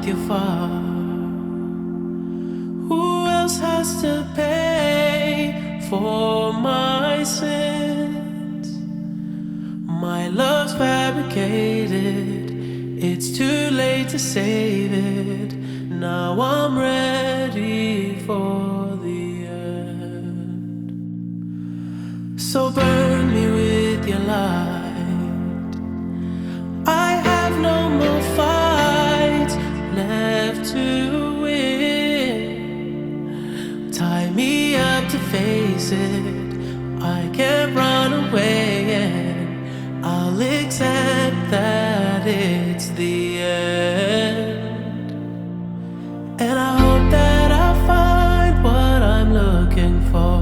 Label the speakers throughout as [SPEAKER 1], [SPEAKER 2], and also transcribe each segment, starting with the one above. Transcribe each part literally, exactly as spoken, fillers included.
[SPEAKER 1] you far. Who else has to pay for my sins? My love's fabricated, it's too late to save it. Now I'm ready for the end. So burn me with your light. I have no more fights left to win. Tie me up to face it, I can't run away, and I'll accept that it's the end. And I hope that I find what I'm looking for.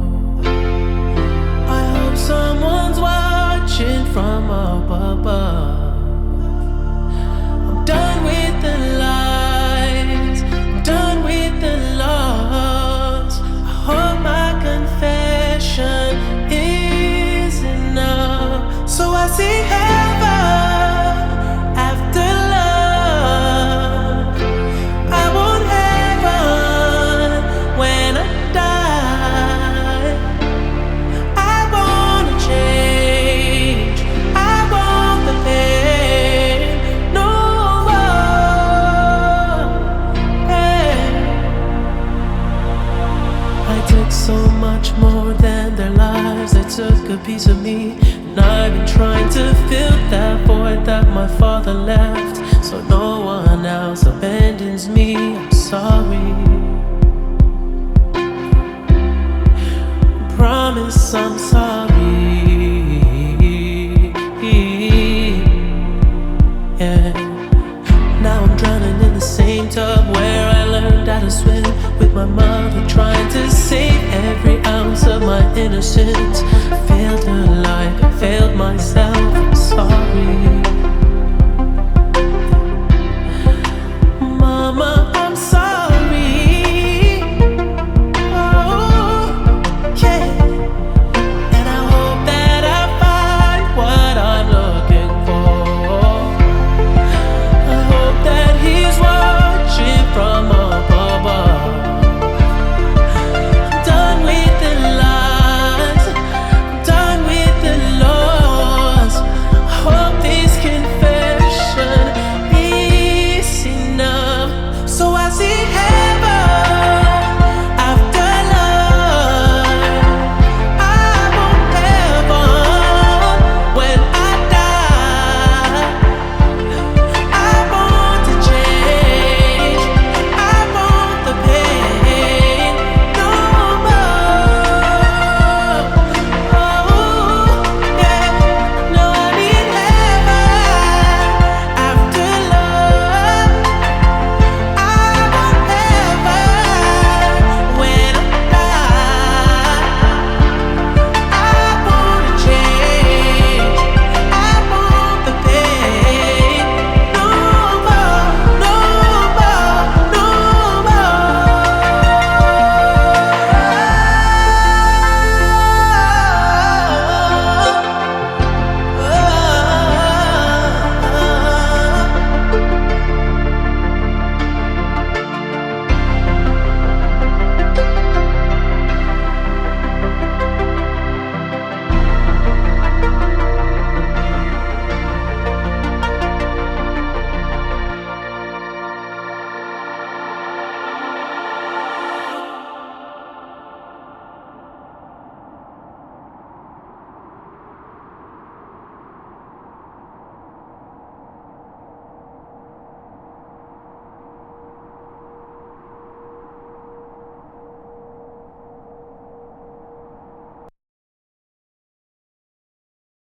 [SPEAKER 1] I hope someone's watching from up above. I'm done with the lies, I'm done with the loss. I hope my confession is enough. So I see heaven after love. I want heaven when I die. I wanna change, I want the pain no more. Hey. I took so much more than their lives. They took a piece of me, and I've been trying to fill that void that my father left, so no one else abandons me. I'm sorry. Promise I'm sorry. Yeah. Now I'm drowning in the same tub where I learned how to swim with my mother, trying to save every ounce of my innocence. I failed her like I failed myself. I'm sorry.